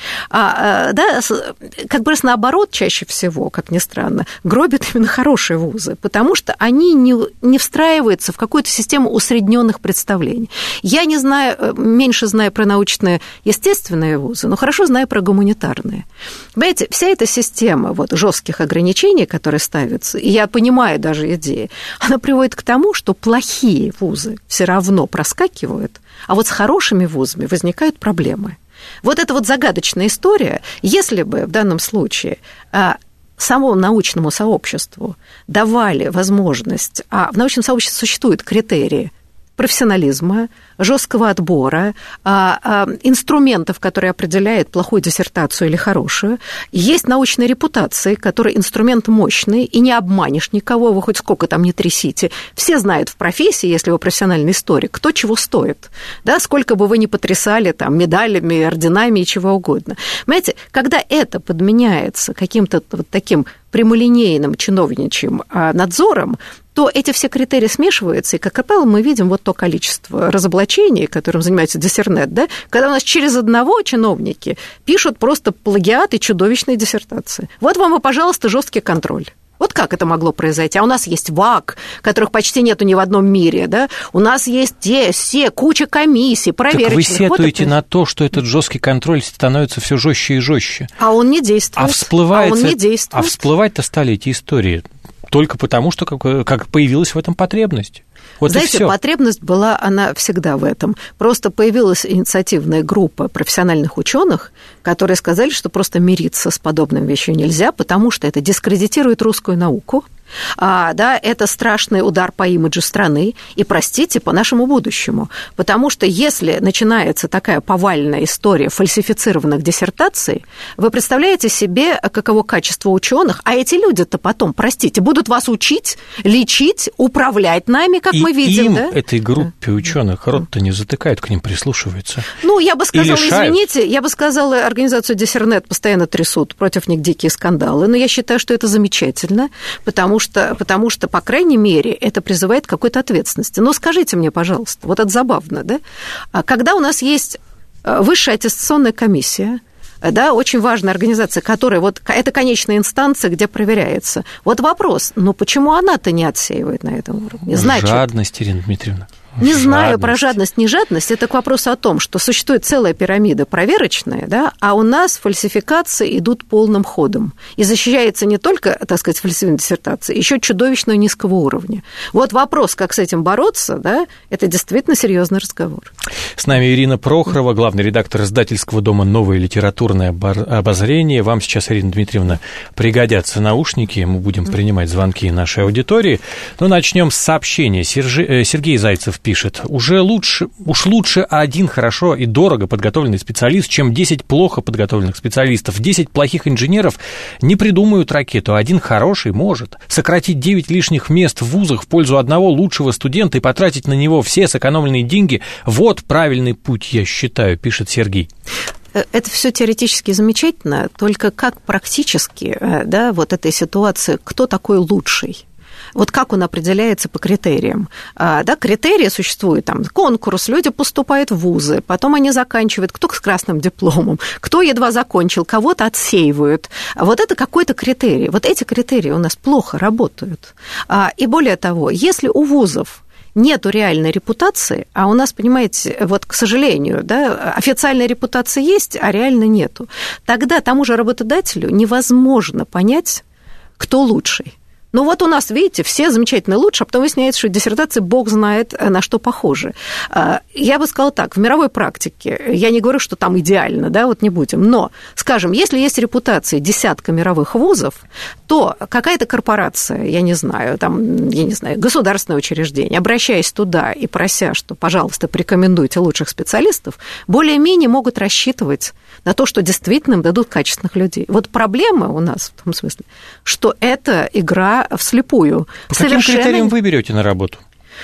как бы раз наоборот, чаще всего, как ни странно, гробят именно хорошие вузы, потому что они не встраиваются в какую-то систему усредненных представлений. Я не знаю, меньше знаю про научные естественные вузы, но хорошо знаю про гуманитарные. Понимаете, вся эта система жестких ограничений, которые ставятся, и я понимаю даже идеи, она приводит к тому, что плохие вузы все равно проскакивают, а вот с хорошими вузами возникают проблемы. Вот эта загадочная история, если бы в данном случае самому научному сообществу давали возможность, а в научном сообществе существуют критерии профессионализма, жесткого отбора, инструментов, которые определяют плохую диссертацию или хорошую. Есть научная репутация, которая инструмент мощный, и не обманешь никого, вы хоть сколько там не трясите. Все знают в профессии, если вы профессиональный историк, кто чего стоит, да, сколько бы вы ни потрясали там медалями, орденами и чего угодно. Понимаете, когда это подменяется каким-то таким прямолинейным чиновничьим надзором, то эти все критерии смешиваются, и, как правило, мы видим то количество разоблачений, которым занимается диссернет, да, когда у нас через одного чиновники пишут просто плагиат и чудовищные диссертации. Вот вам и, пожалуйста, жесткий контроль. Вот как это могло произойти? А у нас есть ВАК, которых почти нету ни в одном мире, да? У нас есть все, куча комиссий, проверочных. Так вы сетуете на то, что этот жесткий контроль становится все жестче и жестче. А он не действует. А всплывать-то стали эти истории только потому, что как появилась в этом потребность. Вот знаете, потребность была, она всегда в этом. Просто появилась инициативная группа профессиональных ученых, которые сказали, что просто мириться с подобным вещью нельзя, потому что это дискредитирует русскую науку, это страшный удар по имиджу страны и, простите, по нашему будущему. Потому что если начинается такая повальная история фальсифицированных диссертаций, вы представляете себе, каково качество ученых, а эти люди-то потом, простите, будут вас учить, лечить, управлять нами, как мы видим. И им, этой группе ученых, рот-то не затыкают, к ним прислушиваются. Я бы сказала, извините, организацию Диссернет постоянно трясут, против них дикие скандалы, но я считаю, что это замечательно, потому что, по крайней мере, это призывает к какой-то ответственности. Но скажите мне, пожалуйста, это забавно, да? Когда у нас есть высшая аттестационная комиссия, да, очень важная организация, которая это конечная инстанция, где проверяется. Вопрос, почему она-то не отсеивает на этом уровне? Жадность, Ирина Дмитриевна. Не знаю про жадность, не жадность. Это к вопросу о том, что существует целая пирамида проверочная, да, а у нас фальсификации идут полным ходом. И защищается не только, так сказать, фальсифицированная диссертация, еще чудовищно низкого уровня. Вопрос, как с этим бороться, да, это действительно серьезный разговор. С нами Ирина Прохорова, главный редактор издательского дома «Новое литературное обозрение». Вам сейчас, Ирина Дмитриевна, пригодятся наушники. Мы будем принимать звонки нашей аудитории. Но начнем с сообщения. Сергей Зайцев пишет: уж лучше один хорошо и дорого подготовленный специалист, чем 10 плохо подготовленных специалистов. 10 плохих инженеров не придумают ракету, а один хороший может. Сократить 9 лишних мест в вузах в пользу одного лучшего студента и потратить на него все сэкономленные деньги – вот правильный путь, я считаю, пишет Сергей. Это все теоретически замечательно, только как практически, да, этой ситуации, кто такой лучший? Как он определяется по критериям? Да, критерии существуют, конкурс, люди поступают в вузы, потом они заканчивают, кто с красным дипломом, кто едва закончил, кого-то отсеивают. Это какой-то критерий. Эти критерии у нас плохо работают. И более того, если у вузов нету реальной репутации, а у нас, понимаете, к сожалению, да, официальная репутация есть, а реально нету, тогда тому же работодателю невозможно понять, кто лучший. У нас, видите, все замечательно лучше, а потом выясняется, что диссертации бог знает, на что похожи. Я бы сказала так, в мировой практике, я не говорю, что там идеально, да, не будем, но, скажем, если есть репутации десятка мировых вузов, то какая-то корпорация, я не знаю, государственное учреждение, обращаясь туда и прося, что, пожалуйста, порекомендуйте лучших специалистов, более-менее могут рассчитывать на то, что действительно им дадут качественных людей. Проблема у нас в том смысле, что это игра вслепую. По каким критериям вы берете на работу?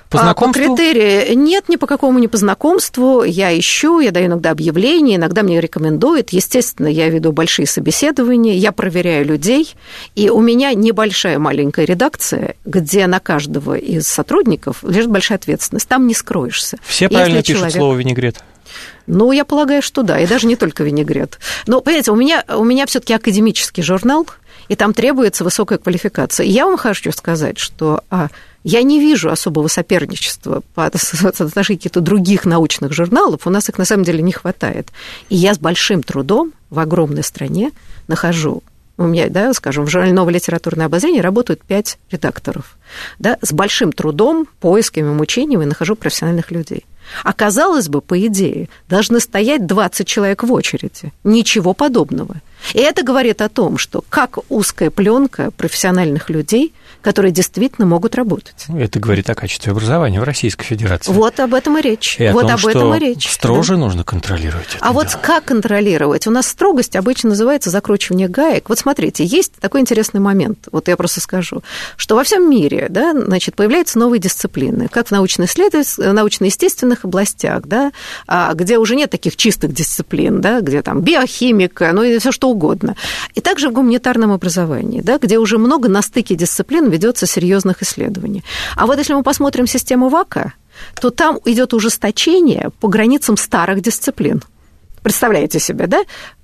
По знакомству? По критерию нет, ни по какому, ни по знакомству. Я ищу, я даю иногда объявления, иногда мне рекомендуют. Естественно, я веду большие собеседования, я проверяю людей, и у меня небольшая маленькая редакция, где на каждого из сотрудников лежит большая ответственность. Там не скроешься. Все правильно пишут слово «винегрет»? Ну, я полагаю, что да, и даже не только винегрет. Но, понимаете, у меня все-таки академический журнал, и там требуется высокая квалификация. И я вам хочу сказать, что я не вижу особого соперничества по отношению к каких-то других научных журналов. У нас их, на самом деле, не хватает. И я с большим трудом в огромной стране нахожу. У меня, да, скажем, в журнале «Новое литературное обозрение» работают 5 редакторов. Да, с большим трудом, поисками, мучениями нахожу профессиональных людей. А казалось бы, по идее, должны стоять 20 человек в очереди. Ничего подобного. И это говорит о том, что как узкая пленка профессиональных людей, которые действительно могут работать. Это говорит о качестве образования в Российской Федерации. Вот об этом и речь. И вот о том, об этом и речь. Строже нужно контролировать это дело. Вот как контролировать? У нас строгость обычно называется закручивание гаек. Вот смотрите, есть такой интересный момент, вот я просто скажу, что во всем мире, да, значит, появляются новые дисциплины, как в научно-естественных областях, да, где уже нет таких чистых дисциплин, да, где там биохимика, ну и все что угодно. И также в гуманитарном образовании, да, где уже много на стыке дисциплин ведется серьезных исследований. А вот если мы посмотрим систему ВАКа, то там идет ужесточение по границам старых дисциплин. Представляете себе, да?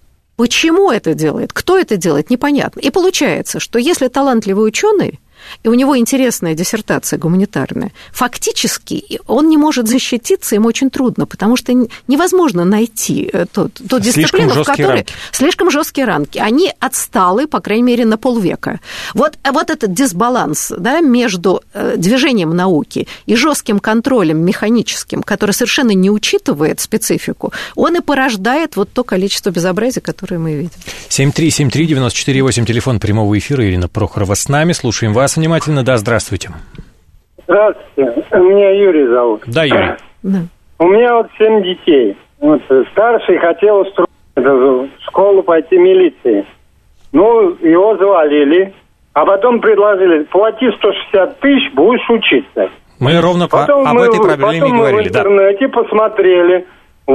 Почему это делает? Кто это делает? Непонятно. И получается, что если талантливый ученый, и у него интересная диссертация гуманитарная, фактически он не может защититься, ему очень трудно, потому что невозможно найти ту дисциплину, в которой слишком жесткие рамки. Они отсталы, по крайней мере, на полвека. Вот этот дисбаланс, да, между движением науки и жестким контролем механическим, который совершенно не учитывает специфику, он и порождает вот то количество безобразия, которое мы видим. 7373948, телефон прямого эфира. Ирина Прохорова с нами. Слушаем вас внимательно. Да, здравствуйте. Здравствуйте. Меня Юрий зовут. Да, Юрий. Да. У меня вот 7 детей. Вот старший хотел устроить в школу пойти милиции. Ну, его завалили. А потом предложили, плати 160 тысяч, будешь учиться. Мы ровно об этой проблеме говорили. Потом мы в интернете посмотрели.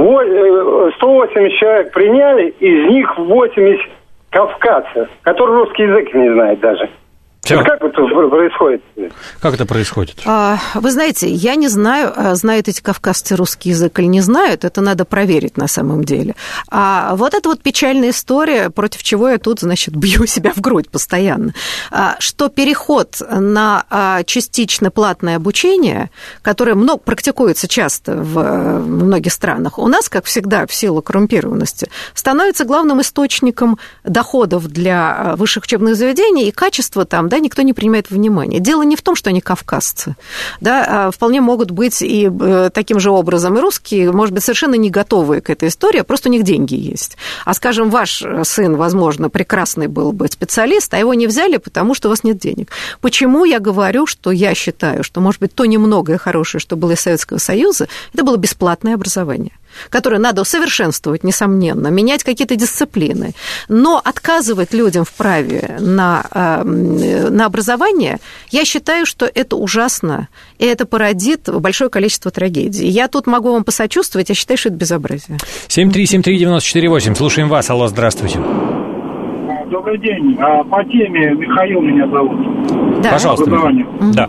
180 человек приняли, из них 80 кавказцев, которые русский язык не знают даже. Вот как это происходит? Как это происходит? Вы знаете, я не знаю, знают эти кавказцы русский язык или не знают, это надо проверить на самом деле. А вот это вот печальная история, против чего я тут, значит, бью себя в грудь постоянно, что переход на частично платное обучение, которое практикуется часто в многих странах, у нас, как всегда, в силу коррумпированности, становится главным источником доходов для высших учебных заведений, и качество там, да, никто не принимает во внимание. Дело не в том, что они кавказцы, да, вполне могут быть и таким же образом и русские, может быть, совершенно не готовые к этой истории, просто у них деньги есть. А, скажем, ваш сын, возможно, прекрасный был бы специалист, а его не взяли, потому что у вас нет денег. Почему я говорю, что я считаю, что, может быть, то немногое хорошее, что было из Советского Союза, это было бесплатное образование, которое надо усовершенствовать, несомненно, менять какие-то дисциплины, но отказывать людям в праве на образование, я считаю, что это ужасно, и это породит большое количество трагедий. Я тут могу вам посочувствовать, я считаю, что это безобразие. 7373948, слушаем вас. Алло, здравствуйте. Добрый день. По теме Михаил меня зовут. Да. Пожалуйста. Да.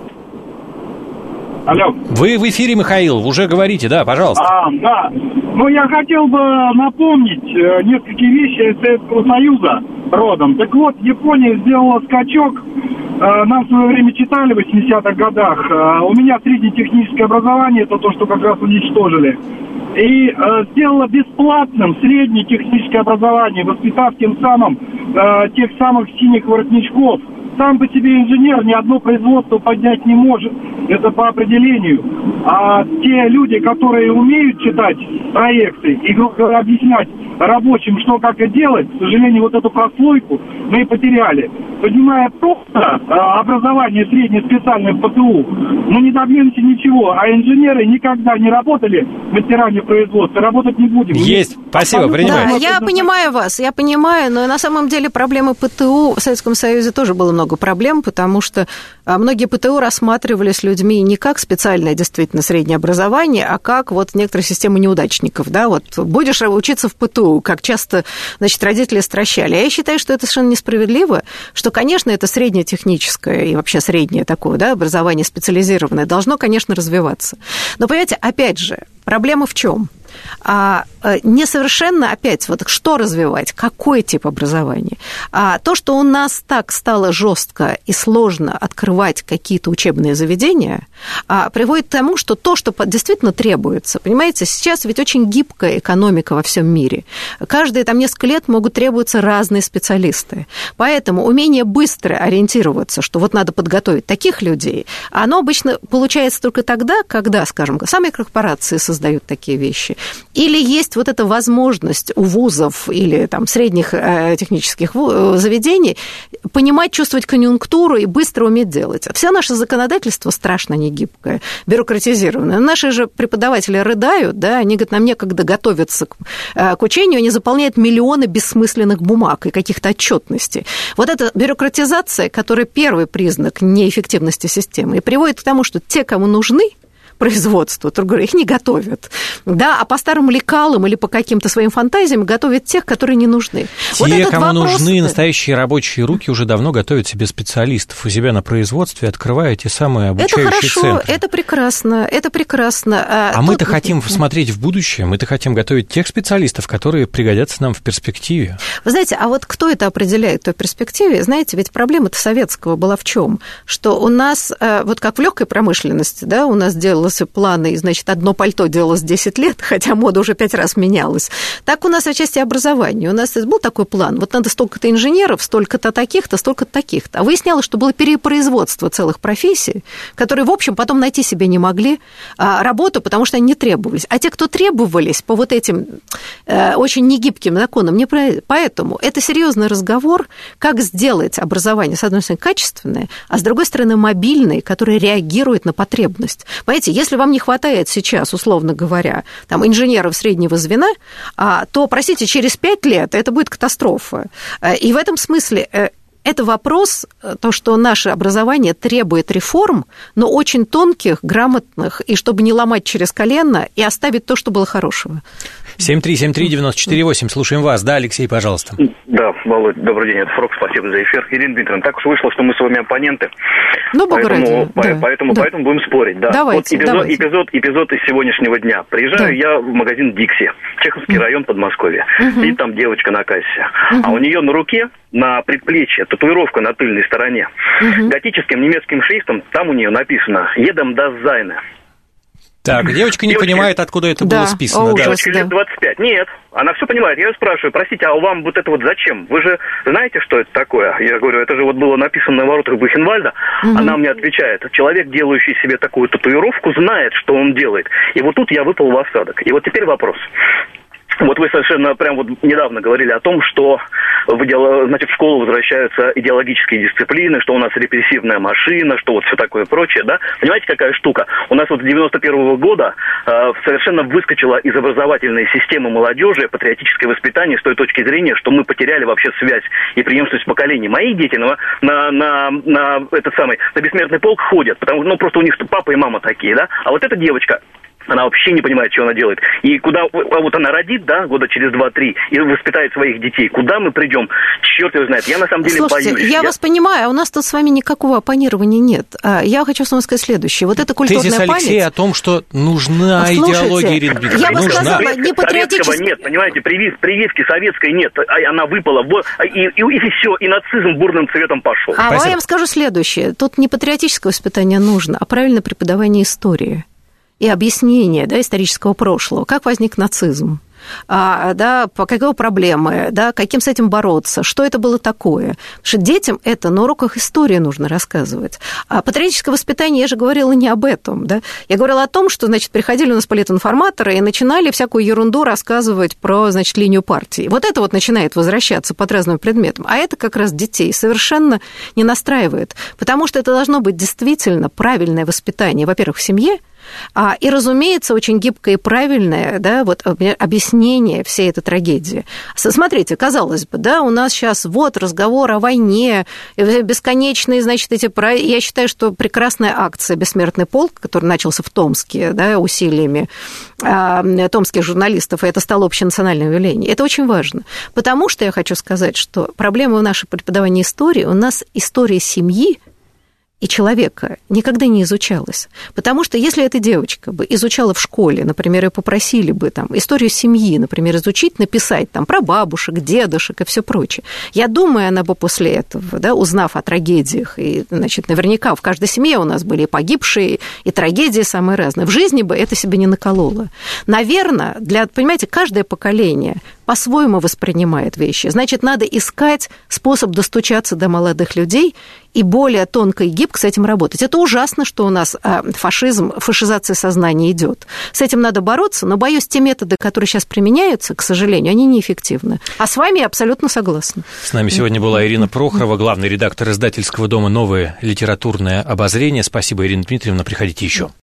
Алло. Вы в эфире, Михаил, уже говорите, да, пожалуйста. Да. Ну, я хотел бы напомнить несколько вещей из Советского Союза родом. Так вот, Япония сделала скачок. Нам в свое время читали в 80-х годах. У меня среднее техническое образование, это то, что как раз уничтожили. И сделала бесплатным среднее техническое образование, воспитав тем самым тех самых синих воротничков. Сам по себе инженер ни одно производство поднять не может. Это по определению. А те люди, которые умеют читать проекты и объяснять рабочим, что как и делать, к сожалению, вот эту прослойку мы и потеряли. Поднимая просто образование среднее специальное в ПТУ, мы не добьемся ничего, а инженеры никогда не работали мастерами производства, работать не будем. Есть, спасибо, принимаю. Да, я понимаю вас, я понимаю, но на самом деле проблемы ПТУ в Советском Союзе тоже было много проблем, потому что многие ПТУ рассматривались людьми не как специальное действительно среднее образование, а как вот некоторые системы неудачников, да, вот будешь учиться в ПТУ, как часто, значит, родители стращали. А я считаю, что это совершенно несправедливо, что, конечно, это среднее техническое и вообще среднее такое, да, образование специализированное должно, конечно, развиваться. Но, понимаете, опять же, проблема в чем? Несовершенно, опять, вот что развивать, какой тип образования. То, что у нас так стало жестко и сложно открывать какие-то учебные заведения, приводит к тому, что то, что действительно требуется, понимаете, сейчас ведь очень гибкая экономика во всем мире. Каждые там несколько лет могут требоваться разные специалисты. Поэтому умение быстро ориентироваться, что вот надо подготовить таких людей, оно обычно получается только тогда, когда, скажем, сами корпорации создают такие вещи. Или есть вот эта возможность у вузов или там средних технических заведений понимать, чувствовать конъюнктуру и быстро уметь делать. Все наше законодательство страшно негибкое, бюрократизированное. Наши же преподаватели рыдают, да, они говорят, нам некогда готовиться к учению, они заполняют миллионы бессмысленных бумаг и каких-то отчетностей. Вот эта бюрократизация, которая первый признак неэффективности системы, и приводит к тому, что те, кому нужны производству, их не готовят, да, а по старым лекалам или по каким-то своим фантазиям готовят тех, которые не нужны. Те, кому нужны настоящие рабочие руки, уже давно готовят себе специалистов у себя на производстве, открывая те самые обучающие центры. Это хорошо, это прекрасно, это прекрасно. А мы-то хотим смотреть в будущее, мы-то хотим готовить тех специалистов, которые пригодятся нам в перспективе. Вы знаете, а вот кто это определяет в той перспективе? Знаете, ведь проблема-то советского была в чем? Что у нас, вот как в легкой промышленности, да, у нас делалось планы, и, значит, одно пальто делалось 10 лет, хотя мода уже 5 раз менялась. Так у нас в части образования. У нас был такой план. Вот надо столько-то инженеров, столько-то таких-то, столько-то таких-то. А выяснялось, что было перепроизводство целых профессий, которые, в общем, потом найти себе не могли работу, потому что они не требовались. А те, кто требовались по вот этим очень негибким законам, не про... Поэтому это серьезный разговор, как сделать образование, с одной стороны, качественное, а с другой стороны, мобильное, которое реагирует на потребность. Понимаете, если вам не хватает сейчас, условно говоря, там, инженеров среднего звена, то, простите, через 5 лет это будет катастрофа. И в этом смысле это вопрос, то, что наше образование требует реформ, но очень тонких, грамотных, и чтобы не ломать через колено и оставить то, что было хорошего. 7373948, слушаем вас. Да, Алексей, пожалуйста. Да, Володь, добрый день, это Фрок, спасибо за эфир. Ирина Дмитриевна, так уж вышло, что мы с вами оппоненты. Ну, Бога ради. Поэтому будем спорить. Да. Давайте, вот эпизод из сегодняшнего дня. Приезжаю я в магазин «Дикси», Чеховский район, Подмосковье. Сидит там девочка на кассе, а у нее на руке, на предплечье, татуировка на тыльной стороне. Готическим немецким шрифтом там у нее написано «Едем das Seine». Так, девочка не понимает, откуда это было списано. Девочке лет 25. Нет, она все понимает. Я ее спрашиваю, простите, а вам вот это вот зачем? Вы же знаете, что это такое? Я говорю, это же вот было написано на воротах Бухенвальда. Она мне отвечает, человек, делающий себе такую татуировку, знает, что он делает. И вот тут я выпал в осадок. И вот теперь вопрос. Вот вы совершенно прям вот недавно говорили о том, что в школу возвращаются идеологические дисциплины, что у нас репрессивная машина, что вот все такое прочее, да? Понимаете, какая штука? У нас вот с 91-го года совершенно выскочила из образовательной системы молодежи патриотическое воспитание с той точки зрения, что мы потеряли вообще связь и преемственность поколений. Мои дети на бессмертный полк ходят, потому что просто у них папа и мама такие, да? А вот эта девочка, она вообще не понимает, что она делает. И куда вот она родит, да, года через 2-3, и воспитает своих детей. Куда мы придем? Черт его знает. Я на самом деле боюсь. Я вас понимаю, а у нас тут с вами никакого оппонирования нет. Я хочу с вами сказать следующее. Вот эта культурная тезис память... Алексея о том, что нужна идеология, Ирина Дмитриевна. Я бы сказала, не патриотическая... Советского нет, понимаете, прививки советской нет. Она выпала, и все, и нацизм бурным цветом пошел. А я вам скажу следующее. Тут не патриотическое воспитание нужно, а правильное преподавание истории и объяснение, да, исторического прошлого. Как возник нацизм? да, по какой проблемы, да, каким с этим бороться, что это было такое. Потому что детям это на уроках истории нужно рассказывать. А патриотическое воспитание, я же говорила не об этом, да. Я говорила о том, что, значит, приходили у нас политинформаторы и начинали всякую ерунду рассказывать про, значит, линию партии. Вот это вот начинает возвращаться под разным предметом. А это как раз детей совершенно не настраивает, потому что это должно быть действительно правильное воспитание, во-первых, в семье, и, разумеется, очень гибкое и правильное, да, вот, объяснение всей этой трагедии. Смотрите, казалось бы, да, у нас сейчас вот разговор о войне, бесконечные, значит, я считаю, что прекрасная акция «Бессмертный полк», который начался в Томске, да, усилиями томских журналистов, и это стало общенациональным явлением. Это очень важно, потому что я хочу сказать, что проблема в нашем преподавании истории, у нас история семьи и человека никогда не изучалась. Потому что если эта девочка бы изучала в школе, например, и попросили бы там историю семьи, например, изучить, написать там про бабушек, дедушек и все прочее, я думаю, она бы после этого, да, узнав о трагедиях, и, значит, наверняка в каждой семье у нас были и погибшие, и трагедии самые разные, в жизни бы это себе не наколола. Наверное, понимаете, каждое поколение по-своему воспринимает вещи. Значит, надо искать способ достучаться до молодых людей и более тонко и гибко с этим работать. Это ужасно, что у нас фашизация сознания идет. С этим надо бороться, но, боюсь, те методы, которые сейчас применяются, к сожалению, они неэффективны. А с вами я абсолютно согласна. С нами сегодня была Ирина Прохорова, главный редактор издательского дома «Новое литературное обозрение». Спасибо, Ирина Дмитриевна, приходите еще.